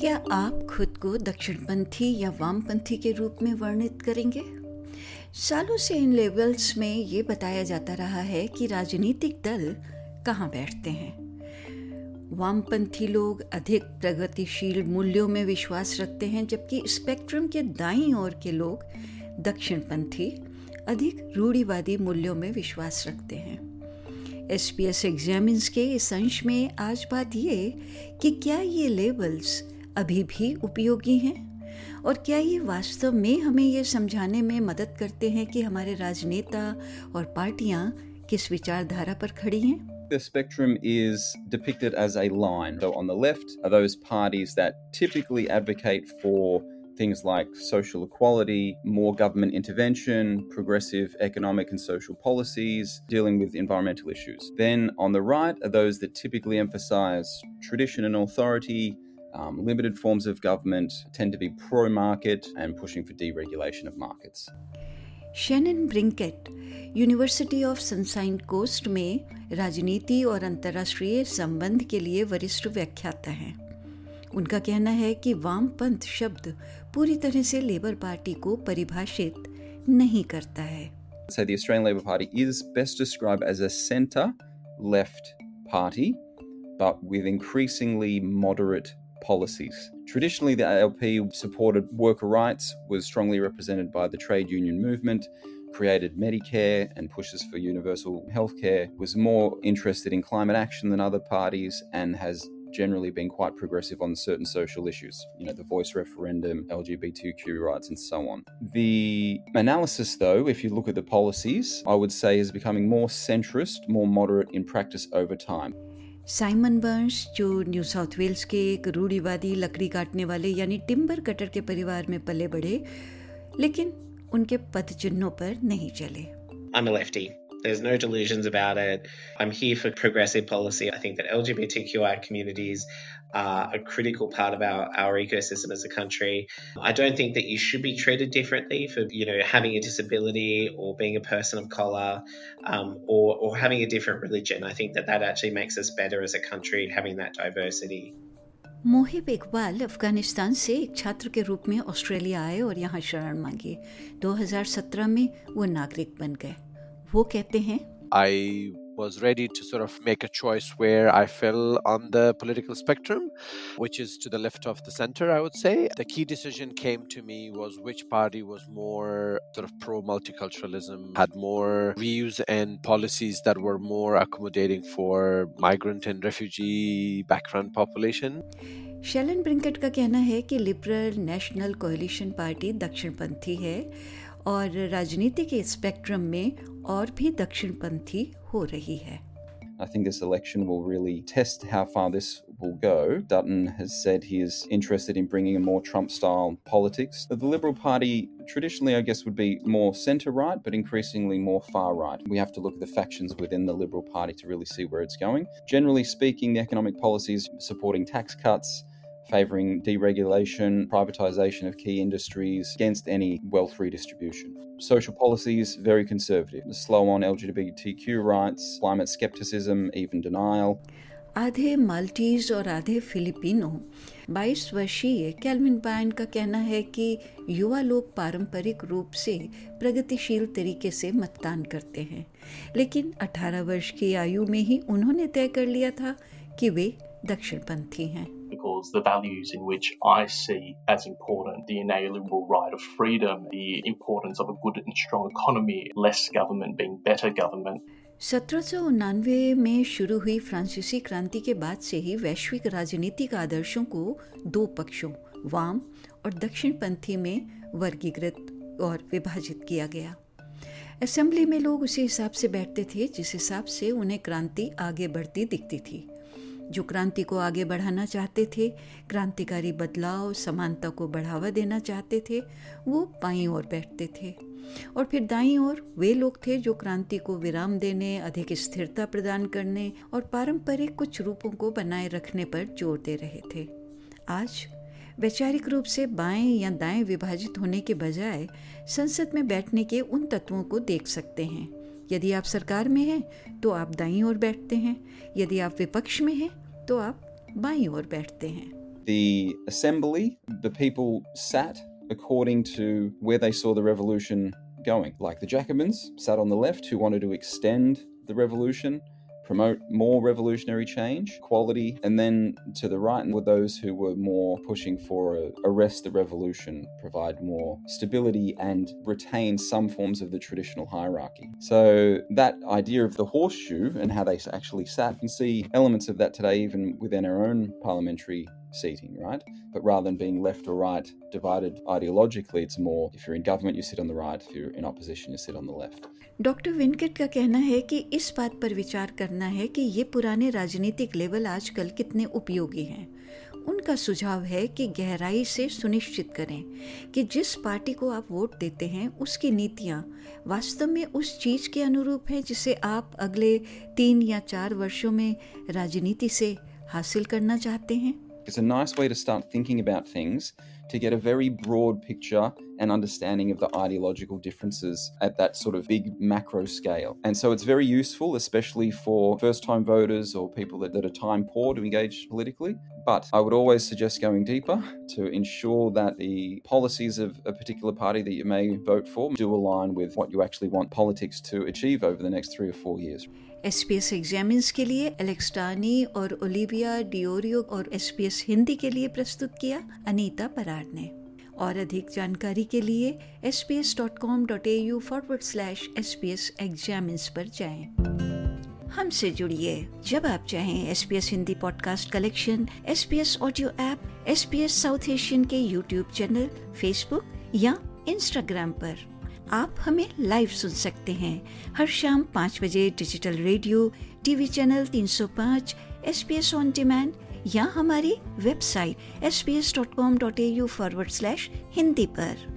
क्या आप खुद को दक्षिणपंथी या वामपंथी के रूप में वर्णित करेंगे? सालों से इन लेबल्स में ये बताया जाता रहा है कि राजनीतिक दल कहाँ बैठते हैं। वामपंथी लोग अधिक प्रगतिशील मूल्यों में विश्वास रखते हैं, जबकि स्पेक्ट्रम के दाईं ओर के लोग दक्षिणपंथी अधिक रूढ़िवादी मूल्यों में विश्वास रखते हैं। SBS एग्जामिन्स के इस अंश में आज बात ये कि क्या ये लेबल्स अभी भी उपयोगी हैं और क्या ये वास्तव में हमें ये समझाने में मदद करते हैं कि हमारे राजनेता और पार्टियां किस विचारधारा पर खड़ी हैं। The spectrum is depicted as a line. So on the left are those parties that typically advocate for things like social equality, more government intervention, progressive economic and social policies, dealing with environmental issues. Then on the right are those that typically emphasize tradition and authority, limited forms of government, tend to be pro-market and pushing for deregulation of markets. Shannon Brincat university of Sunshine Coast में राजनीति और अंतर्राष्ट्रीय संबंध के लिए वरिष्ठ व्याख्याता हैं। उनका कहना है कि वामपंथ शब्द पूरी तरह से लेबर पार्टी को परिभाषित नहीं करता है। So the Australian Labor Party is best described as a centre-left party, but with increasingly moderate policies. Traditionally, the ALP supported worker rights, was strongly represented by the trade union movement, created Medicare and pushes for universal healthcare, was more interested in climate action than other parties, and has generally been quite progressive on certain social issues, the voice referendum, LGBTQ rights, and so on. The analysis, though, if you look at the policies, I would say is becoming more centrist, more moderate in practice over time. Simon Burns, जो New South Wales के एक रूढ़िवादी लकड़ी काटने वाले यानी timber cutter के परिवार में पले बढ़े, लेकिन उनके पदचिन्हों पर नहीं चले। I'm a lefty. There's no delusions about it. I'm here for progressive policy. I think that LGBTQI communities are a critical part of our ecosystem as a country. I don't think that you should be treated differently for having a disability or being a person of color, or having a different religion. I think that actually makes us better as a country, having that diversity. Mohib Iqbal Afghanistan से एक छात्र के रूप में Australia आए और यहाँ शरण मांगी। 2017 में वो नागरिक बन गए। वो कहते हैं, I was ready to sort of make a choice where I fell on the political spectrum, which is to the left of the center, I would say. The key decision came to me was which party was more sort of pro-multiculturalism, had more views and policies that were more accommodating for migrant and refugee background population. Shannon Brincat का कहना है कि Liberal National coalition party दक्षिणपंथी है और राजनीति के spectrum में और भी दक्षिणपंथी हो रही है। I think this election will really test how far this will go. Dutton has said he is interested in bringing a more Trump-style politics. The Liberal Party traditionally, I guess, would be more centre-right, but increasingly more far-right. We have to look at the factions within the Liberal Party to really see where it's going. Generally speaking, the economic policies supporting tax cuts, favouring deregulation, privatisation of key industries, against any wealth redistribution. Social policies, very conservative. Slow on LGBTQ rights, climate skepticism, even denial. आधे Maltese और आधे Filipino 22 वर्षीय kelvin pine का कहना है कि युवा लोग पारंपरिक रूप से प्रगतिशील तरीके से मतदान करते हैं, लेकिन 18 वर्ष की आयु में ही उन्होंने तय कर लिया था कि वे दक्षिणपंथी हैं। Because the values in which I see as important, the inalienable right of freedom, the importance of a good and strong economy, less government being better government. 1799 में शुरू हुई फ्रांसीसी क्रांति के बाद से ही वैश्विक राजनीतिक आदर्शों को दो पक्षों, वाम और दक्षिणपंथी में वर्गीकृत और विभाजित किया गया। असेंबली में लोग उसी हिसाब से बैठते थे जिस हिसाब से उन्हें क्रांति आगे बढ़ती दिखती थी। जो क्रांति को आगे बढ़ाना चाहते थे, क्रांतिकारी बदलाव, समानता को बढ़ावा देना चाहते थे, वो बाईं ओर बैठते थे। और फिर दाईं ओर वे लोग थे जो क्रांति को विराम देने, अधिक स्थिरता प्रदान करने और पारंपरिक कुछ रूपों को बनाए रखने पर जोर दे रहे थे। आज वैचारिक रूप से बाएं या दाएं विभाजित होने के बजाय संसद में बैठने के उन तत्वों को देख सकते हैं। यदि आप सरकार में हैं तो आप दाईं ओर बैठते हैं, यदि आप विपक्ष में हैं तो आप बाईं ओर बैठते हैं। the assembly, the people sat according to where they saw the revolution going. Like the Jacobins sat on the left, who wanted to extend the revolution, promote more revolutionary change, equality, and then to the right were those who were more pushing for arrest the revolution, provide more stability and retain some forms of the traditional hierarchy. So that idea of the horseshoe and how they actually sat, you can see elements of that today even within our own parliamentary seating, right? But rather than being left or right divided ideologically, it's more if you're in government you sit on the right, if you're in opposition you sit on the left. Doctor Venkat का कहना है कि इस बात पर विचार करना है कि ये पुराने राजनीतिक लेवल आजकल कितने उपयोगी हैं। उनका सुझाव है कि गहराई से सुनिश्चित करें कि जिस पार्टी को आप वोट देते हैं उसकी नीतियां वास्तव में उस चीज़ के अनुरूप हैं जिसे आप अगले 3 या 4 वर्षों में राजनीति से हासिल करना चाहते हैं। It's a nice way to start thinking about things, to get a very broad picture and understanding of the ideological differences at that sort of big macro scale. And so it's very useful, especially for first-time voters or people that are time poor to engage politically. But I would always suggest going deeper to ensure that the policies of a particular party that you may vote for do align with what you actually want politics to achieve over the next 3 or 4 years. SBS examines के लिए Alex टानी और Olivia डिओरियो और SBS Hindi के लिए प्रस्तुत किया अनीता पराड ने। और अधिक जानकारी के लिए sbs.com.au/SBS examines पर जाएं। हमसे जुड़िए जब आप चाहें। SBS Hindi podcast collection, SBS audio app, SBS South Asian के YouTube चैनल, Facebook या Instagram पर। आप हमें लाइव सुन सकते हैं हर शाम 5 बजे digital radio, TV channel 305, SBS on demand या हमारी वेबसाइट sbs.com.au/hindi पर।